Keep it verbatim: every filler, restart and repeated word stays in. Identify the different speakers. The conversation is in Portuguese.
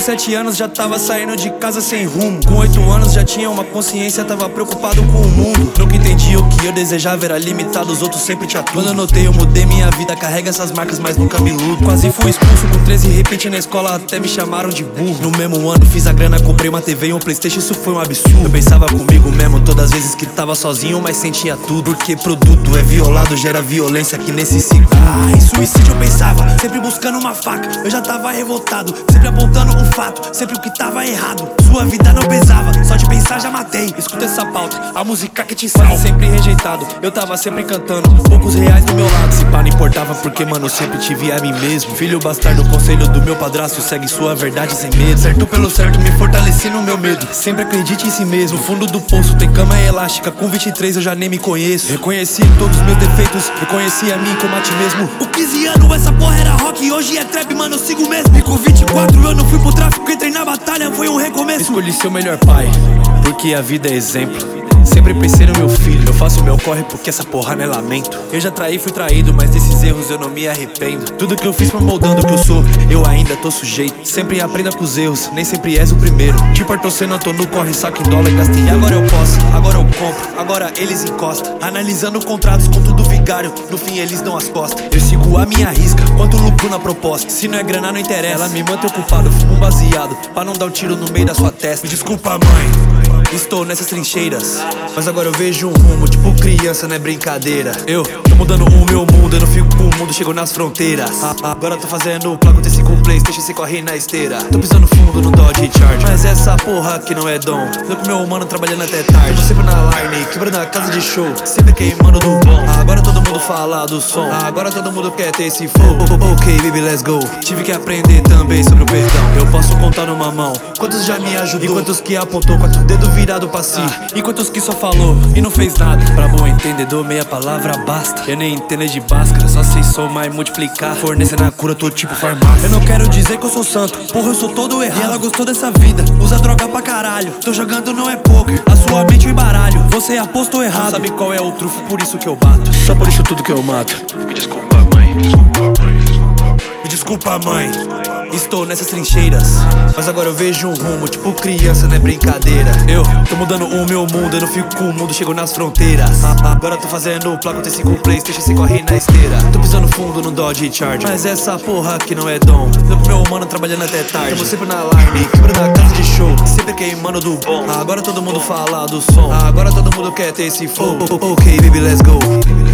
Speaker 1: sete anos já tava saindo de casa sem rumo. Com oito anos já tinha uma consciência, tava preocupado com o mundo. Nunca entendi o que eu desejava, era limitado, os outros sempre tinha tudo. Quando eu notei eu mudei minha vida, carrega essas marcas, mas nunca me iludo. Quase fui expulso com treze, repente na escola até me chamaram de burro. No mesmo ano fiz a grana, comprei uma T V e um Playstation, isso foi um absurdo. Eu pensava comigo mesmo todas as vezes que tava sozinho, mas sentia tudo. Porque produto é violado, gera violência aqui nesse ciclo. Ah, em suicídio eu pensava, sempre buscando uma faca. Eu já tava revoltado, sempre apontando um fato, sempre o que tava errado. Sua vida não pesava, só de pensar já matei. Escuta essa pauta, a música que te salva. Sempre rejeitado, eu tava sempre cantando, poucos reais do meu lado. Se pá, não importava porque, mano, eu sempre tive a mim mesmo. Filho bastardo, conselho do meu padrasto, segue sua verdade sem medo. Certo pelo certo, me fortaleci no meu medo. Sempre acredite em si mesmo, no fundo do poço tem cama elástica. Com vinte e três eu já nem me conheço. Reconheci todos os meus defeitos, reconheci a mim como a ti mesmo. O quinze anos essa porra era rock e hoje é trap, mano, eu sigo mesmo. E com vinte e quatro eu não fui pro tráfico, entrei na batalha, foi um recomeço. Escolhi ser o melhor pai, porque a vida é exemplo. Sempre pensei no meu filho, eu faço o meu corre porque essa porra não é lamento. Eu já traí, fui traído, mas desses erros eu não me arrependo. Tudo que eu fiz foi moldando o que eu sou, eu ainda tô sujeito. Sempre aprenda com os erros, nem sempre és o primeiro. Tipo torcendo, eu tô no corre, saco em dólar, gastei. Agora eu posso, agora eu compro, agora eles encostam. Analisando contratos com tudo vigário, no fim eles dão as costas. Eu sigo a minha risca, quanto lucro na proposta. Se não é grana não interessa, ela me mantém ocupado, fumo um baseado, pra não dar um tiro no meio da sua testa. Me desculpa mãe, estou nessas trincheiras, mas agora eu vejo um rumo, tipo criança, não é brincadeira. Eu tô mudando o meu mundo, eu não fico com o mundo, chego nas fronteiras. ah, ah, Agora tô fazendo placa T cinco Playstation, se corre na esteira. Tô pisando fundo no Dodge Charger, mas essa porra que não é dom. Tô com meu mano trabalhando até tarde, tô sempre na line, quebrando a casa de show, sempre queimando do bom. ah, Agora todo mundo fala do som, ah, agora todo mundo quer ter esse flow. oh, oh, Ok, baby, let's go. Tive que aprender também sobre o perdão. Eu posso contar numa mão quantos já me ajudou, e quantos que apontou com o dedo virado pra si, e quantos que só falou e não fez nada. Pra bom entendedor, meia palavra basta. Eu nem entendo de báscara, só sei somar e multiplicar. Fornecendo a cura, tô tipo farmácia. Eu não quero dizer que eu sou santo, porra, eu sou todo errado. E ela gostou dessa vida, usa droga pra caralho. Tô jogando não é poker, a sua mente eu embaralho. Você apostou errado, não sabe qual é o trufo, por isso que eu bato. Só por isso tudo que eu mato.
Speaker 2: Me desculpa, mãe, me desculpa, mãe.
Speaker 1: Me desculpa, mãe, estou nessas trincheiras, mas agora eu vejo um rumo, tipo criança, não é brincadeira. Eu tô mudando o meu mundo, eu não fico com o mundo, chego nas fronteiras. ah, ah, Agora tô fazendo placa T cinco Playstation, se corre na esteira. Tô pisando fundo no Dodge Charger, mas essa porra que não é dom. Tô com meu mano trabalhando até tarde, tamo sempre na line, quebrando a casa de show, sempre queimando do bom. ah, Agora todo mundo fala do som, ah, agora todo mundo quer ter esse flow. oh, oh, Ok, baby, let's go.